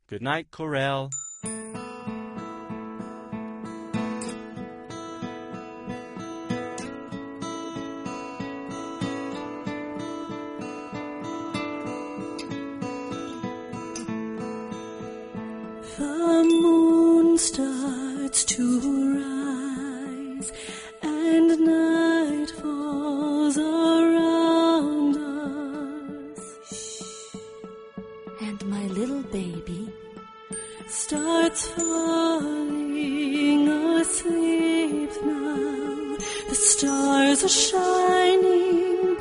Good night, Corel. The moon starts to rise, and night falls around us. And my little baby starts falling asleep now. The stars are shining